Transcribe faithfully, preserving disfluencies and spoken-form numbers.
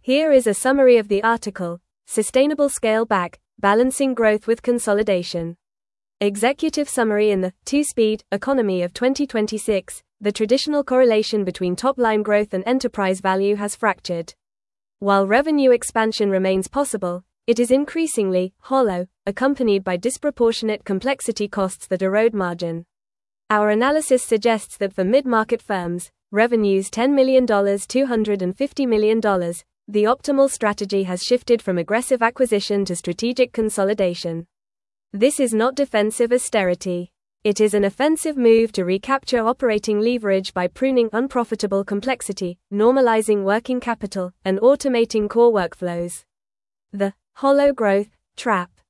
Here is a summary of the article: Sustainable Scale Back, Balancing Growth with Consolidation. Executive summary: in the two-speed economy of twenty twenty-six, the traditional correlation between top-line growth and enterprise value has fractured. While revenue expansion remains possible, it is increasingly hollow, accompanied by disproportionate complexity costs that erode margin. Our analysis suggests that for mid-market firms, revenues ten million to two hundred fifty million dollars, the optimal strategy has shifted from aggressive acquisition to strategic consolidation. This is not defensive austerity. It is an offensive move to recapture operating leverage by pruning unprofitable complexity, normalizing working capital, and automating core workflows. The hollow growth trap.